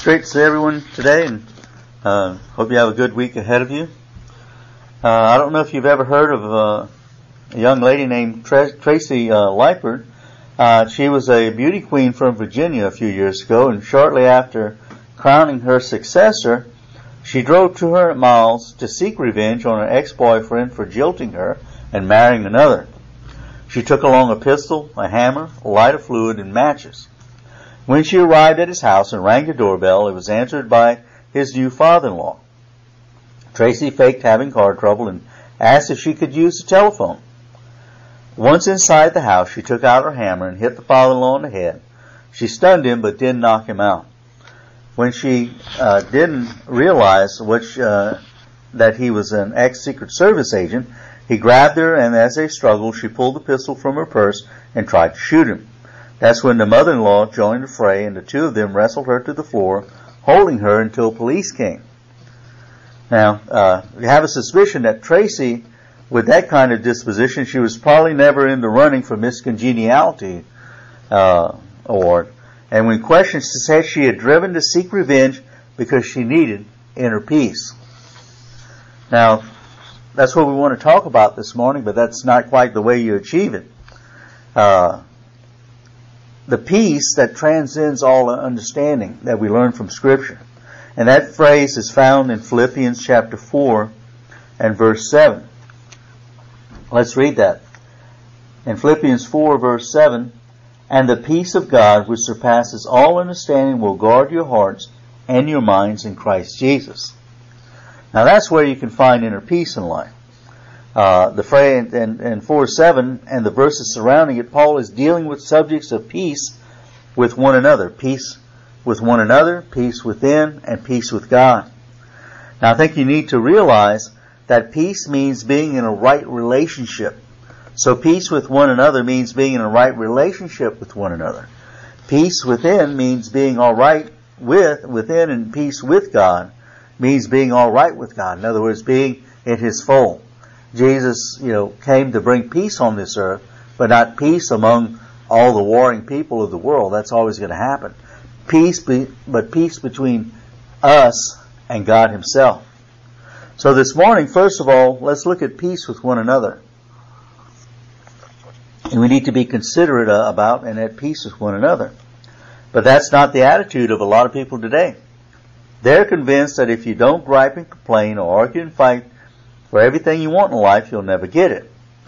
great to see everyone today, and hope you have a good week ahead of you. I don't know if you've ever heard of a young lady named Tracy Lippert. She was a beauty queen from Virginia a few years ago, and shortly after crowning her successor, she drove 200 miles to seek revenge on her ex-boyfriend for jilting her and marrying another. She took along a pistol, a hammer, a lighter fluid, and matches. When she arrived at his house and rang the doorbell, it was answered by his new father-in-law. Tracy faked having car trouble and asked if she could use the telephone. Once inside the house, she took out her hammer and hit the father-in-law on the head. She stunned him but didn't knock him out. When she didn't realize that he was an ex-Secret Service agent, he grabbed her, and as they struggled, she pulled the pistol from her purse and tried to shoot him. That's when the mother-in-law joined the fray, and the two of them wrestled her to the floor, holding her until police came. Now, you have a suspicion that Tracy, with that kind of disposition, she was probably never in the running for Miss Congeniality award. And when questioned, she said she had driven to seek revenge because she needed inner peace. Now, that's what we want to talk about this morning, but that's not quite the way you achieve it. The peace that transcends all understanding that we learn from Scripture. And that phrase is found in Philippians chapter 4 and verse 7. Let's read that. In Philippians 4 verse 7, "And the peace of God, which surpasses all understanding, will guard your hearts and your minds in Christ Jesus." Now that's where you can find inner peace in life. The phrase in 4:7 and the verses surrounding it, Paul is dealing with subjects of peace with one another. Peace with one another, peace within, and peace with God. Now I think you need to realize that peace means being in a right relationship. So peace with one another means being in a right relationship with one another. Peace within means being all right within, and peace with God means being all right with God. In other words, being in His fold. Jesus, came to bring peace on this earth, but not peace among all the warring people of the world. That's always going to happen. But peace between us and God Himself. So this morning, first of all, let's look at peace with one another. And we need to be considerate about and at peace with one another. But that's not the attitude of a lot of people today. They're convinced that if you don't gripe and complain or argue and fight for everything you want in life, you'll never get it.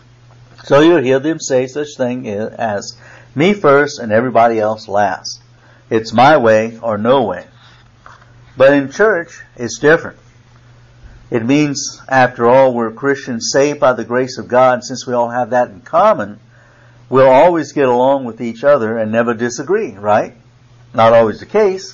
So you'll hear them say such thing as, "Me first and everybody else last. It's my way or no way." But in church, it's different. It means, after all, we're Christians saved by the grace of God, and since we all have that in common, we'll always get along with each other and never disagree, right? Not always the case,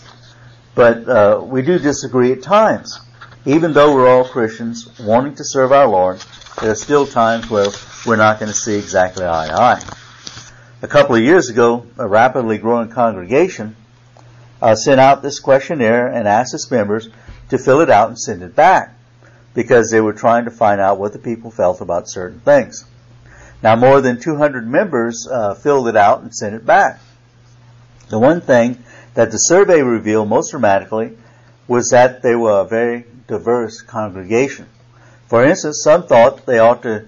but we do disagree at times. Even though we're all Christians wanting to serve our Lord, there are still times where we're not going to see exactly eye to eye. A couple of years ago, a rapidly growing congregation sent out this questionnaire and asked its members to fill it out and send it back because they were trying to find out what the people felt about certain things. Now, more than 200 members filled it out and sent it back. The one thing that the survey revealed most dramatically was that they were a very diverse congregation. For instance, some thought they ought to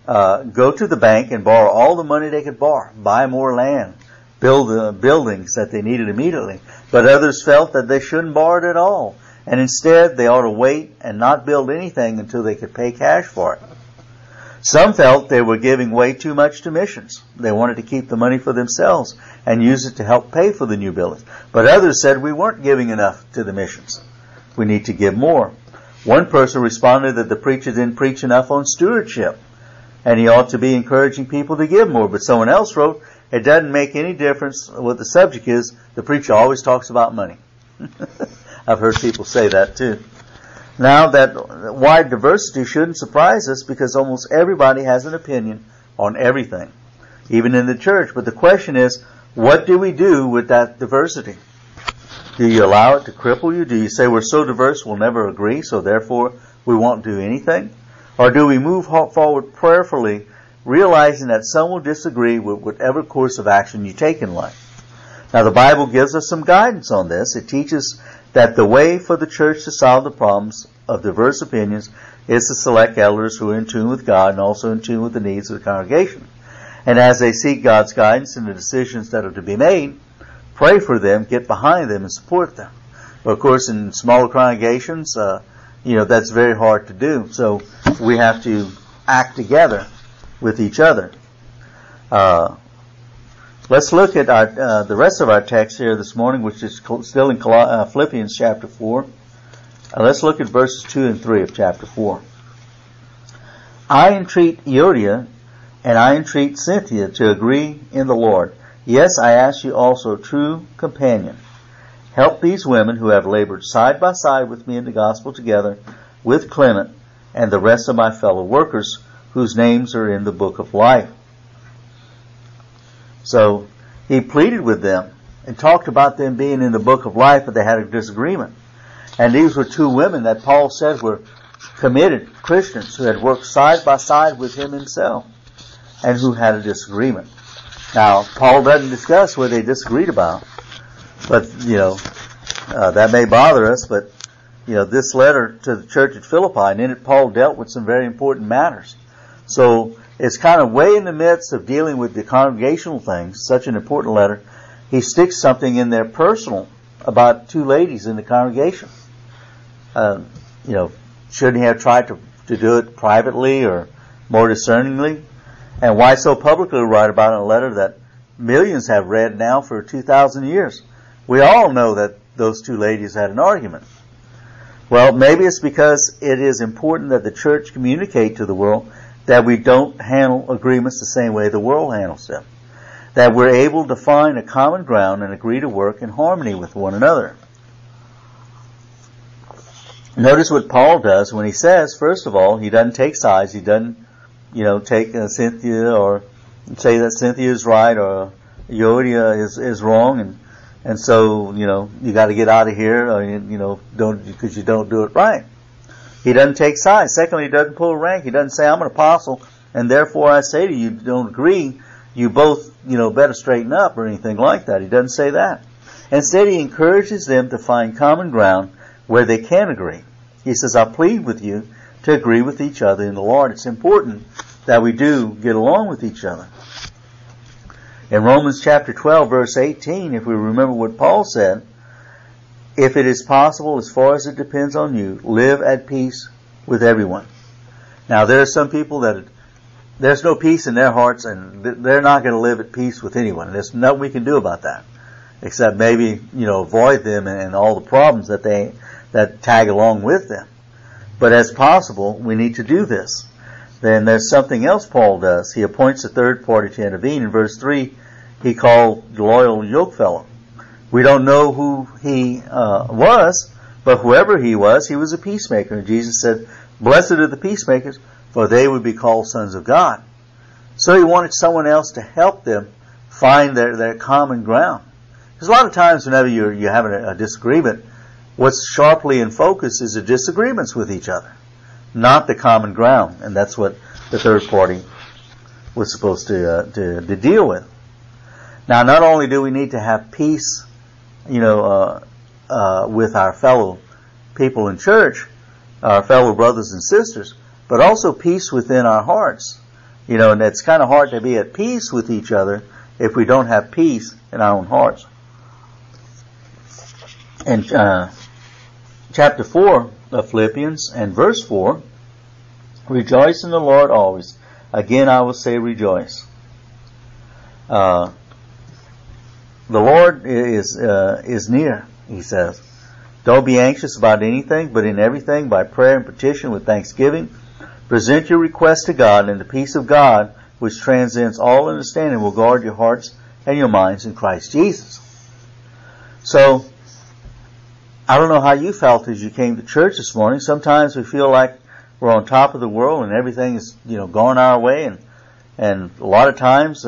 go to the bank and borrow all the money they could borrow, buy more land, build the buildings that they needed immediately. But others felt that they shouldn't borrow it at all, and instead they ought to wait and not build anything until they could pay cash for it. Some felt they were giving way too much to missions. They wanted to keep the money for themselves and use it to help pay for the new buildings. But others said we weren't giving enough to the missions. We need to give more. One person responded that the preacher didn't preach enough on stewardship, and he ought to be encouraging people to give more. But someone else wrote, it doesn't make any difference what the subject is. The preacher always talks about money. I've heard people say that too. Now, that wide diversity shouldn't surprise us because almost everybody has an opinion on everything, even in the church. But the question is, what do we do with that diversity? Do you allow it to cripple you? Do you say we're so diverse we'll never agree, so therefore we won't do anything? Or do we move forward prayerfully, realizing that some will disagree with whatever course of action you take in life? Now, the Bible gives us some guidance on this. It teaches that the way for the church to solve the problems of diverse opinions is to select elders who are in tune with God and also in tune with the needs of the congregation. And as they seek God's guidance in the decisions that are to be made, pray for them, get behind them, and support them. But of course, in smaller congregations, that's very hard to do. So we have to act together with each other. Let's look at the rest of our text here this morning, which is still in Philippians chapter 4. Let's look at verses 2 and 3 of chapter 4. I entreat Euodia and I entreat Cynthia to agree in the Lord. Yes, I ask you also, true companion, help these women who have labored side by side with me in the gospel together with Clement and the rest of my fellow workers whose names are in the book of life. So he pleaded with them and talked about them being in the book of life, but they had a disagreement. And these were two women that Paul said were committed Christians who had worked side by side with him himself and who had a disagreement. Now, Paul doesn't discuss what they disagreed about, but, that may bother us, but, this letter to the church at Philippi, and in it Paul dealt with some very important matters. So it's kind of way in the midst of dealing with the congregational things, such an important letter, he sticks something in there personal about two ladies in the congregation. Shouldn't he have tried to do it privately or more discerningly? And why so publicly write about it in a letter that millions have read now for 2,000 years? We all know that those two ladies had an argument. Well, maybe it's because it is important that the church communicate to the world that we don't handle agreements the same way the world handles them. That we're able to find a common ground and agree to work in harmony with one another. Notice what Paul does when he says, first of all, he doesn't take sides. He doesn't, take Cynthia or say that Cynthia is right or Euodia is wrong, and so, you got to get out of here, or, because you don't do it right. He doesn't take sides. Secondly, he doesn't pull rank. He doesn't say, I'm an apostle, and therefore I say to you, don't agree. You both, better straighten up or anything like that. He doesn't say that. Instead, he encourages them to find common ground where they can agree. He says, I plead with you to agree with each other in the Lord. It's important that we do get along with each other. In Romans chapter 12, verse 18, if we remember what Paul said, if it is possible, as far as it depends on you, live at peace with everyone. Now, there are some people that there's no peace in their hearts, and they're not going to live at peace with anyone. There's nothing we can do about that, except maybe, avoid them and all the problems that tag along with them. But as possible, we need to do this. Then there's something else Paul does. He appoints a third party to intervene. In verse 3, he called the loyal yokefellow. We don't know who he was, but whoever he was a peacemaker. And Jesus said, blessed are the peacemakers, for they would be called sons of God. So he wanted someone else to help them find their common ground. Because a lot of times whenever you're having a disagreement, what's sharply in focus is the disagreements with each other, not the common ground. And that's what the third party was supposed to deal with. Now, not only do we need to have peace, with our fellow people in church, our fellow brothers and sisters, but also peace within our hearts. And it's kind of hard to be at peace with each other if we don't have peace in our own hearts. In chapter 4 of Philippians and verse 4, rejoice in the Lord always. Again, I will say rejoice. The Lord is near, he says. Don't be anxious about anything, but in everything, by prayer and petition with thanksgiving, present your requests to God, and the peace of God, which transcends all understanding, will guard your hearts and your minds in Christ Jesus. So, I don't know how you felt as you came to church this morning. Sometimes we feel like we're on top of the world and everything is, going our way, and a lot of times,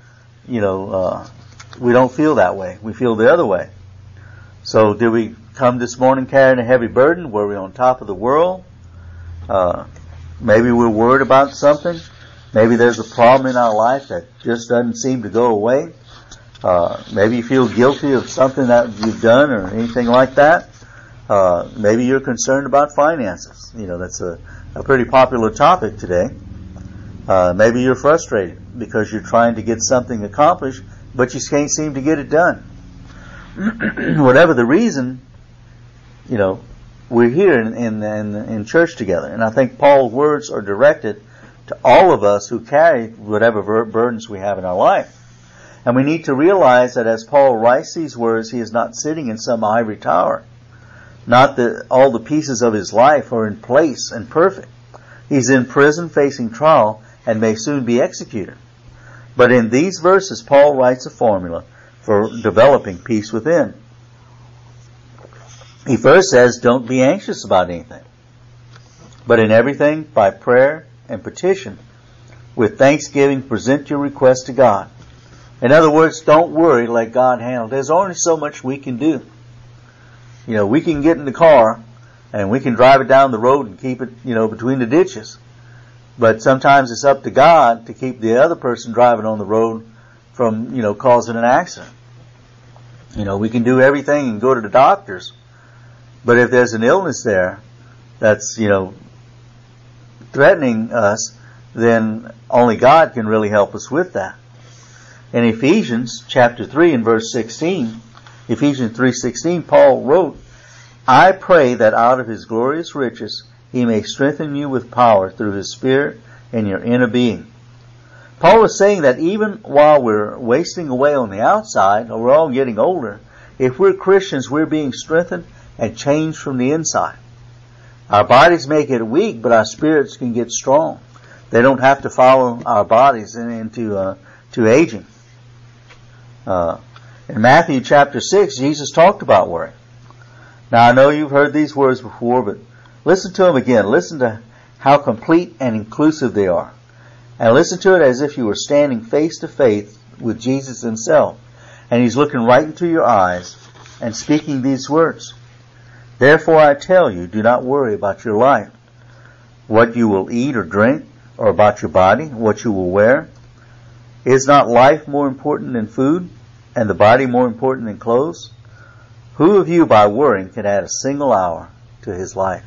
we don't feel that way. We feel the other way. So did we come this morning carrying a heavy burden? Were we on top of the world? Maybe we're worried about something. Maybe there's a problem in our life that just doesn't seem to go away. Maybe you feel guilty of something that you've done or anything like that. Maybe you're concerned about finances. That's a pretty popular topic today. Maybe you're frustrated because you're trying to get something accomplished, but you can't seem to get it done. Whatever the reason, we're here in church together. And I think Paul's words are directed to all of us who carry whatever burdens we have in our life. And we need to realize that as Paul writes these words, he is not sitting in some ivory tower. Not that all the pieces of his life are in place and perfect. He's in prison facing trial and may soon be executed. But in these verses, Paul writes a formula for developing peace within. He first says, don't be anxious about anything, but in everything, by prayer and petition, with thanksgiving, present your request to God. In other words, don't worry, let God handle it. There's only so much we can do. We can get in the car and we can drive it down the road and keep it, between the ditches. But sometimes it's up to God to keep the other person driving on the road from, causing an accident. We can do everything and go to the doctors. But if there's an illness there that's, threatening us, then only God can really help us with that. In Ephesians chapter 3 and verse 16, Ephesians 3:16, Paul wrote, I pray that out of his glorious riches he may strengthen you with power through his Spirit in your inner being. Paul was saying that even while we're wasting away on the outside, or we're all getting older, if we're Christians, we're being strengthened and changed from the inside. Our bodies may get weak, but our spirits can get strong. They don't have to follow our bodies into aging. In Matthew chapter 6, Jesus talked about worry. Now I know you've heard these words before, but listen to them again. Listen to how complete and inclusive they are. And listen to it as if you were standing face to face with Jesus himself. And he's looking right into your eyes and speaking these words. Therefore I tell you, do not worry about your life, what you will eat or drink, or about your body, what you will wear. Is not life more important than food, and the body more important than clothes? Who of you by worrying can add a single hour to his life?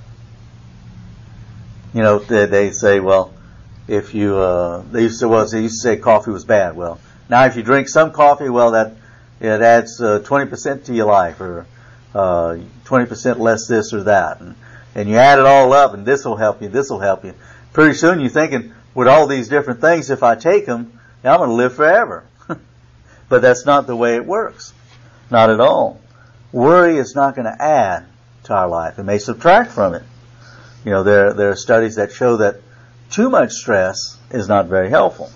They say, well, if you, they used to say coffee was bad. Well, now if you drink some coffee, well, it adds 20% to your life, or 20% less this or that. And you add it all up, and this will help you, this will help you. Pretty soon you're thinking, with all these different things, if I take them, I'm going to live forever. But that's not the way it works. Not at all. Worry is not going to add to our life. It may subtract from it. There are studies that show that too much stress is not very helpful.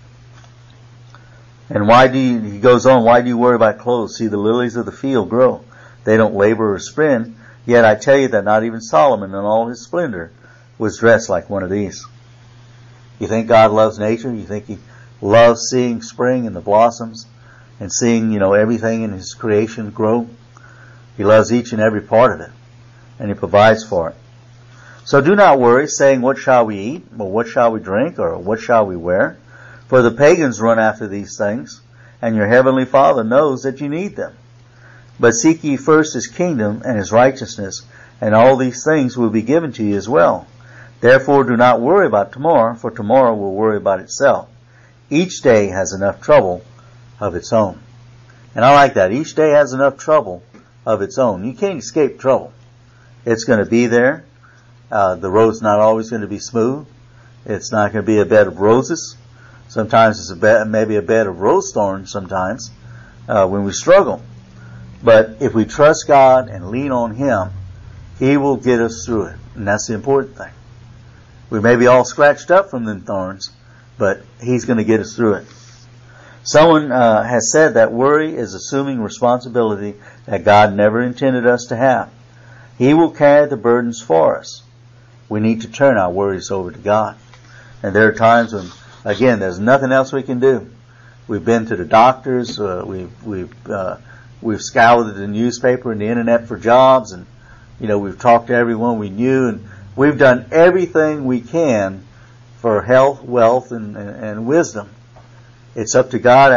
And he goes on, why do you worry about clothes? See, the lilies of the field grow. They don't labor or spin. Yet I tell you that not even Solomon in all his splendor was dressed like one of these. You think God loves nature? You think he loves seeing spring and the blossoms and seeing, everything in his creation grow? He loves each and every part of it, and he provides for it. So do not worry, saying, what shall we eat, or what shall we drink, or what shall we wear? For the pagans run after these things, and your heavenly Father knows that you need them. But seek ye first his kingdom and his righteousness, and all these things will be given to you as well. Therefore do not worry about tomorrow, for tomorrow will worry about itself. Each day has enough trouble of its own. And I like that. Each day has enough trouble of its own. You can't escape trouble. It's going to be there. The road's not always going to be smooth. It's not going to be a bed of roses. Sometimes it's maybe a bed of rose thorns sometimes when we struggle. But if we trust God and lean on him, he will get us through it. And that's the important thing. We may be all scratched up from them thorns, but he's going to get us through it. Someone has said that worry is assuming responsibility that God never intended us to have. He will carry the burdens for us. We need to turn our worries over to God. And there are times when, again, there's nothing else we can do. We've been to the doctors. We've scoured the newspaper and the internet for jobs, and we've talked to everyone we knew, and we've done everything we can for health, wealth, and wisdom. It's up to God